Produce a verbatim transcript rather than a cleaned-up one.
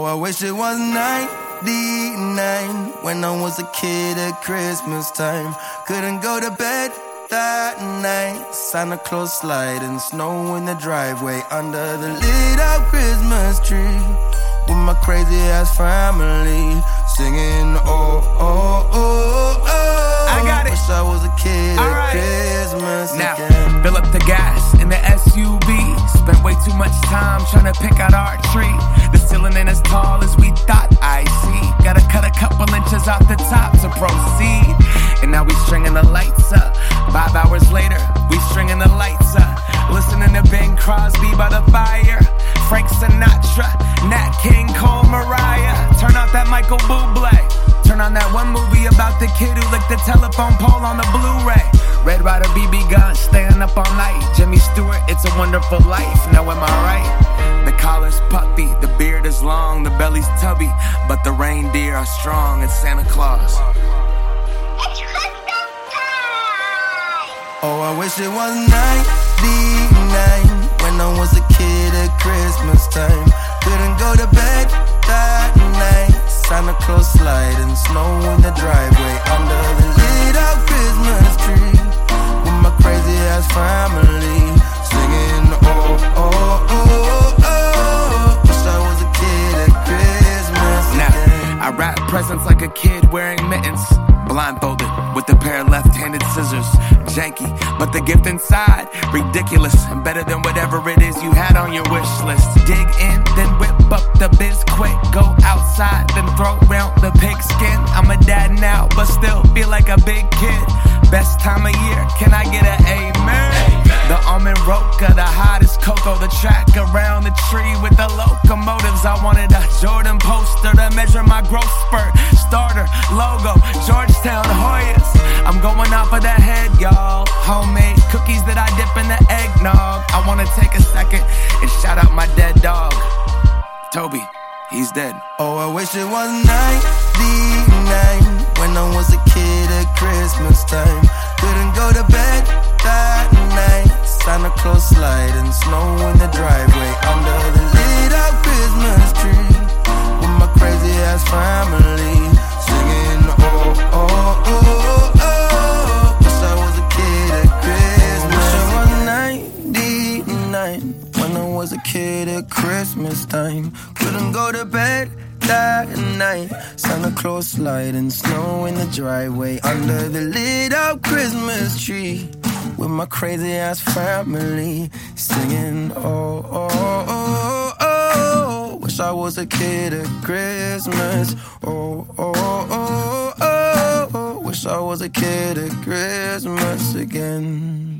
Oh, I wish it was ninety-nine when I was a kid at Christmas time. Couldn't go to bed that night. Santa Claus sliding snow in the driveway under the lit up Christmas tree with my crazy ass family singing oh oh oh oh. I got it. Wish I was a kid All at right. Christmas now, again. Fill up the gas in the S U V. Spent way too much time trying to pick out our tree. The ceiling ain't as tall as we thought I see. Gotta cut a couple inches off the top to proceed. And now we stringing the lights up. Five hours later, we stringing the lights up. Listening to Bing Crosby by the fire. Frank Sinatra, Nat King Cole, Mariah. Turn out that Michael Bublé. Turn on that one movie about the kid who licked the telephone pole on the Blu-ray. Red Ryder, B B Gun, staying up all night. Jimmy Stewart, It's a Wonderful Life. Now am I right? The collar's puffy, the beard is long, the belly's tubby, but the reindeer are strong. It's Santa Claus. Oh, I wish it was ninety-nine when I was a kid at Christmas time. Couldn't go to bed that night. Santa Claus sliding snow in the driveway under the lit up Christmas tree with my crazy ass family singing oh oh oh oh. Wish I was a kid at Christmas again. Now, I wrap presents like a kid wearing mittens, blindfolded with a pair of left-handed scissors. Janky, but the gift inside, ridiculous, and better than whatever it is you had on your wish list. Dig in, then whip up the biz quick. Go outside, then throw round the pigskin. I'm a dad now, but still feel like a big kid. Best time of year, can I get an amen? The almond roca, the hottest cocoa, the track around the tree with the locomotives. I wanted a Jordan poster to measure my growth spurt. Starter, logo, Georgetown Hoyas. I'm going off of the head, y'all. Homemade cookies that I dip in the eggnog. I wanna take a second and shout out my dead dog, Toby. He's dead. Oh, I wish it was ninety-nine when I was a kid at Christmas time. Couldn't go to bed that night. Santa Claus sliding snow in the driveway under the lit up Christmas tree with my crazy ass family singing oh oh oh oh. Wish I was a kid at Christmas. Wish I was ninety-nine when I was a kid at Christmas time. Couldn't go to bed that night. Santa Claus sliding snow in the driveway under the lit up Christmas tree with my crazy ass family singing oh oh oh oh. Wish I was a kid at Christmas. Oh oh oh oh. Wish I was a kid at Christmas again.